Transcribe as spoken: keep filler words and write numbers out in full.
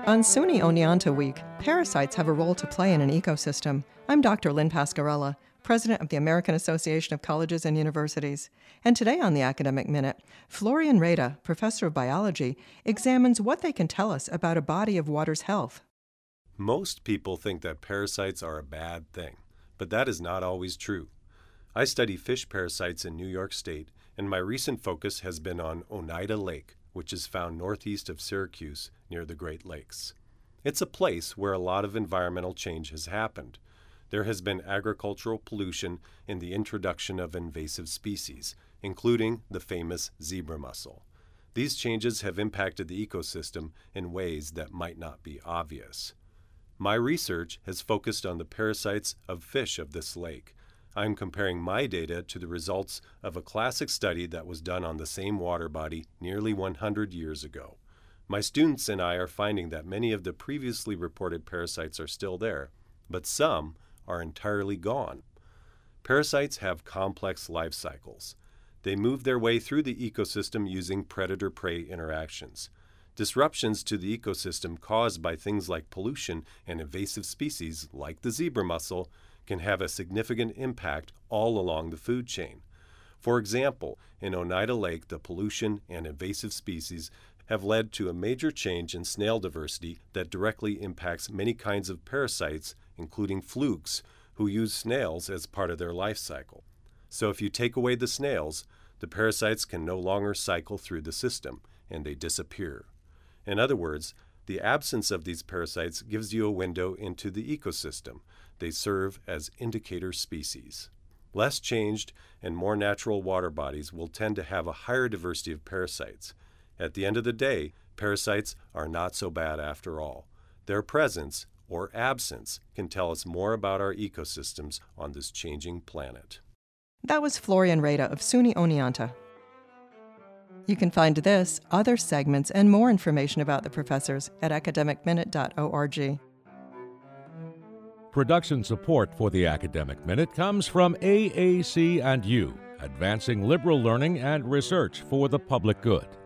On SUNY Oneonta Week, parasites have a role to play in an ecosystem. I'm Doctor Lynn Pascarella, President of the American Association of Colleges and Universities. And today on the Academic Minute, Florian Reda, Professor of Biology, examines what they can tell us about a body of water's health. Most people think that parasites are a bad thing, but that is not always true. I study fish parasites in New York State, and my recent focus has been on Oneida Lake, which is found northeast of Syracuse near the Great Lakes. It's a place where a lot of environmental change has happened. There has been agricultural pollution and the introduction of invasive species, including the famous zebra mussel. These changes have impacted the ecosystem in ways that might not be obvious. My research has focused on the parasites of fish of this lake. I'm comparing my data to the results of a classic study that was done on the same water body nearly one hundred years ago. My students and I are finding that many of the previously reported parasites are still there, but some are entirely gone. Parasites have complex life cycles. They move their way through the ecosystem using predator-prey interactions. Disruptions to the ecosystem caused by things like pollution and invasive species, like the zebra mussel, can have a significant impact all along the food chain. For example, in Oneida Lake, the pollution and invasive species have led to a major change in snail diversity that directly impacts many kinds of parasites, including flukes, who use snails as part of their life cycle. So if you take away the snails, the parasites can no longer cycle through the system, and they disappear. In other words, the absence of these parasites gives you a window into the ecosystem. They serve as indicator species. Less changed and more natural water bodies will tend to have a higher diversity of parasites. At the end of the day, parasites are not so bad after all. Their presence or absence can tell us more about our ecosystems on this changing planet. That was Florian Reda of SUNY Oneonta. You can find this, other segments, and more information about the professors at academic minute dot org. Production support for the Academic Minute comes from A A C and U, advancing liberal learning and research for the public good.